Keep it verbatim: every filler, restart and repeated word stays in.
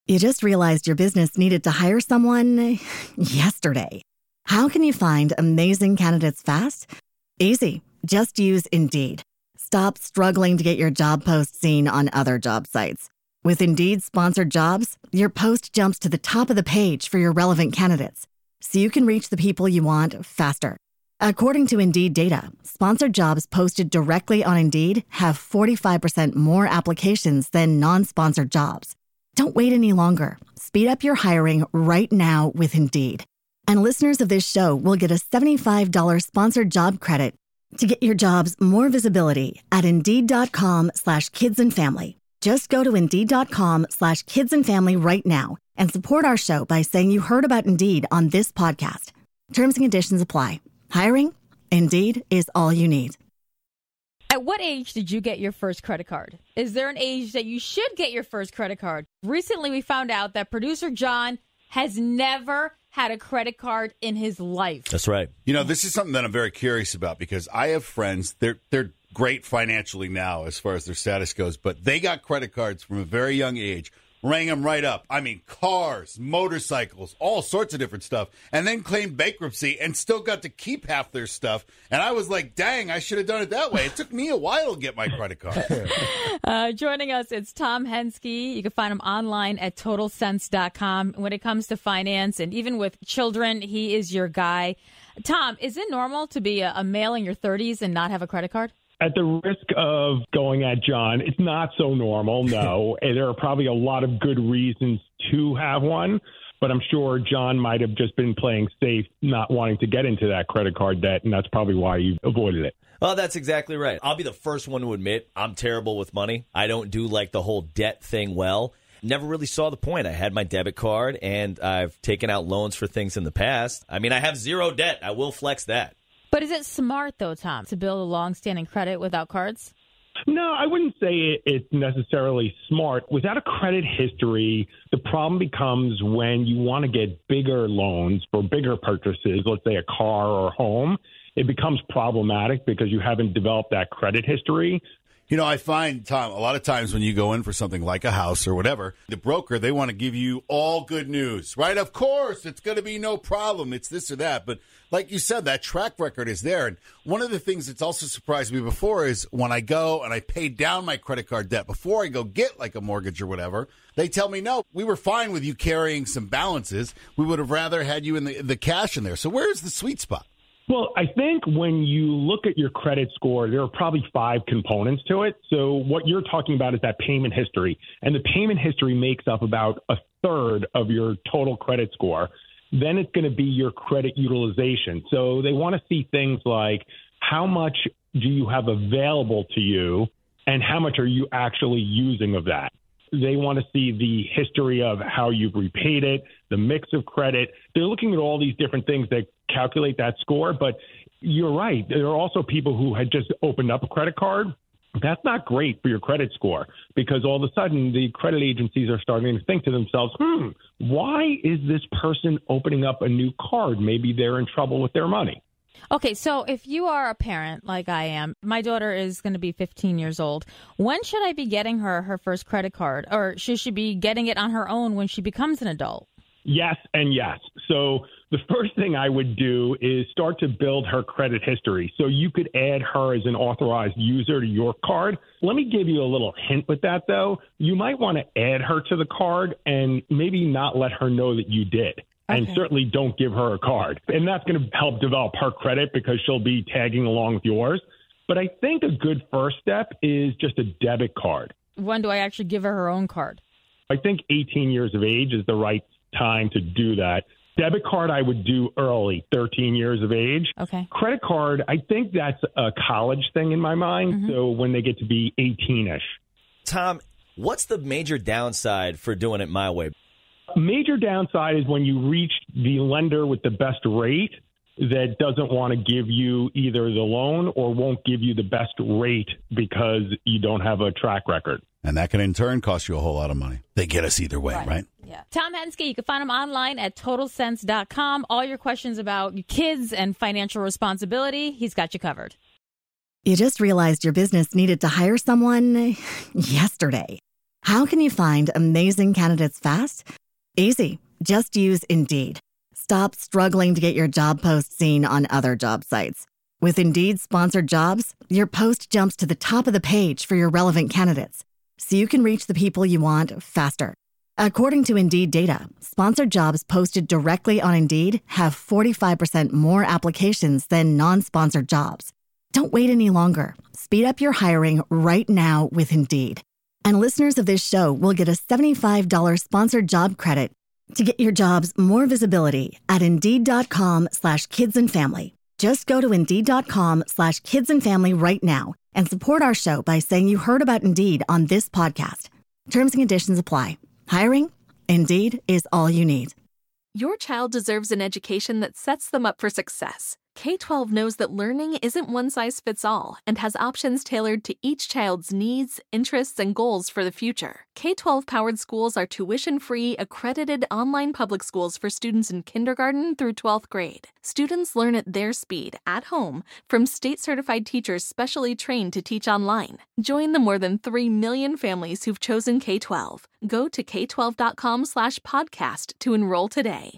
You just realized your business needed to hire someone yesterday. How can you find amazing candidates fast? Easy. Just use Indeed. Stop struggling to get your job post seen on other job sites. With Indeed sponsored jobs, your post jumps to the top of the page for your relevant candidates, so you can reach the people you want faster. According to Indeed data, sponsored jobs posted directly on Indeed have forty-five percent more applications than non-sponsored jobs. Don't wait any longer. Speed up your hiring right now with Indeed. And listeners of this show will get a seventy-five dollars sponsored job credit to get your jobs more visibility at Indeed.com slash kids and family. Just go to Indeed.com slash kids and family right now and support our show by saying you heard about Indeed on this podcast. Terms and conditions apply. Hiring? Indeed is all you need. At what age did you get your first credit card? Is there an age that you should get your first credit card? Recently, we found out that producer John has never had a credit card in his life. That's right. You know, this is something that I'm very curious about because I have friends, they're they're great financially now as far as their status goes, but they got credit cards from a very young age. Rang them right up. I mean, cars, motorcycles, all sorts of different stuff, and then claimed bankruptcy and still got to keep half their stuff. And I was like, dang, I should have done it that way. It took me a while to get my credit card. uh, joining us, it's Tom Henske. You can find him online at total sense dot com. When it comes to finance and even with children, he is your guy. Tom, is it normal to be a, a male in your thirties and not have a credit card? At the risk of going at John, it's not so normal, no. And there are probably a lot of good reasons to have one, but I'm sure John might have just been playing safe, not wanting to get into that credit card debt, and that's probably why you avoided it. Well, that's exactly right. I'll be the first one to admit I'm terrible with money. I don't do like the whole debt thing well. Never really saw the point. I had my debit card, and I've taken out loans for things in the past. I mean, I have zero debt. I will flex that. But is it smart, though, Tom, to build a long-standing credit without cards? No, I wouldn't say it's necessarily smart. Without a credit history, the problem becomes when you want to get bigger loans for bigger purchases, let's say a car or home, it becomes problematic because you haven't developed that credit history. You know, I find, Tom, a lot of times when you go in for something like a house or whatever, the broker, they want to give you all good news, right? Of course, it's going to be no problem. It's this or that. But like you said, that track record is there. And one of the things that's also surprised me before is when I go and I pay down my credit card debt before I go get like a mortgage or whatever, they tell me, no, we were fine with you carrying some balances. We would have rather had you in the, the cash in there. So where's the sweet spot? Well, I think when you look at your credit score, there are probably five components to it. So what you're talking about is that payment history. And the payment history makes up about a third of your total credit score. Then it's going to be your credit utilization. So they want to see things like how much do you have available to you and how much are you actually using of that? They want to see the history of how you've repaid it, the mix of credit. They're looking at all these different things that calculate that score. But you're right. There are also people who had just opened up a credit card. That's not great for your credit score because all of a sudden the credit agencies are starting to think to themselves, hmm, why is this person opening up a new card? Maybe they're in trouble with their money. Okay, so if you are a parent like I am, my daughter is going to be fifteen years old. When should I be getting her her first credit card? Or should she be getting it on her own when she becomes an adult? Yes and yes. So the first thing I would do is start to build her credit history. So you could add her as an authorized user to your card. Let me give you a little hint with that, though. You might want to add her to the card and maybe not let her know that you did. And okay. Certainly don't give her a card. And that's going to help develop her credit because she'll be tagging along with yours. But I think a good first step is just a debit card. When do I actually give her her own card? I think eighteen years of age is the right time to do that. Debit card I would do early, thirteen years of age. Okay. Credit card, I think that's a college thing in my mind. Mm-hmm. So when they get to be eighteen-ish. Tom, what's the major downside for doing it my way? Major downside is when you reach the lender with the best rate that doesn't want to give you either the loan or won't give you the best rate because you don't have a track record. And that can in turn cost you a whole lot of money. They get us either way, right? right? Yeah. Tom Henske, you can find him online at total sense dot com. All your questions about kids and financial responsibility, he's got you covered. You just realized your business needed to hire someone yesterday. How can you find amazing candidates fast? Easy. Just use Indeed. Stop struggling to get your job post seen on other job sites. With Indeed sponsored jobs, your post jumps to the top of the page for your relevant candidates, so you can reach the people you want faster. According to Indeed data, sponsored jobs posted directly on Indeed have forty-five percent more applications than non-sponsored jobs. Don't wait any longer. Speed up your hiring right now with Indeed. And listeners of this show will get a seventy-five dollars sponsored job credit to get your jobs more visibility at Indeed.com slash kids and family. Just go to Indeed.com slash kids and family right now and support our show by saying you heard about Indeed on this podcast. Terms and conditions apply. Hiring? Indeed is all you need. Your child deserves an education that sets them up for success. K twelve knows that learning isn't one size fits all and has options tailored to each child's needs, interests, and goals for the future. K twelve powered schools are tuition-free, accredited online public schools for students in kindergarten through twelfth grade. Students learn at their speed, at home, from state-certified teachers specially trained to teach online. Join the more than three million families who've chosen K twelve. Go to K twelve dot com slash podcast to enroll today.